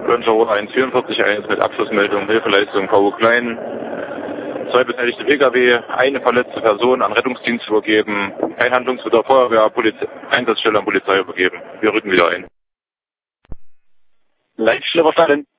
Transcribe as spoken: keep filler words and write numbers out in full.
Control eins vierundvierzig eins mit Abschlussmeldung, Hilfeleistung V U Klein. Zwei beschädigte Pkw, eine verletzte Person an Rettungsdienst übergeben, kein Handlungsbedarf Feuerwehr, Polizei, Einsatzstelle an Polizei übergeben. Wir rücken wieder ein. Leitstelle verstanden.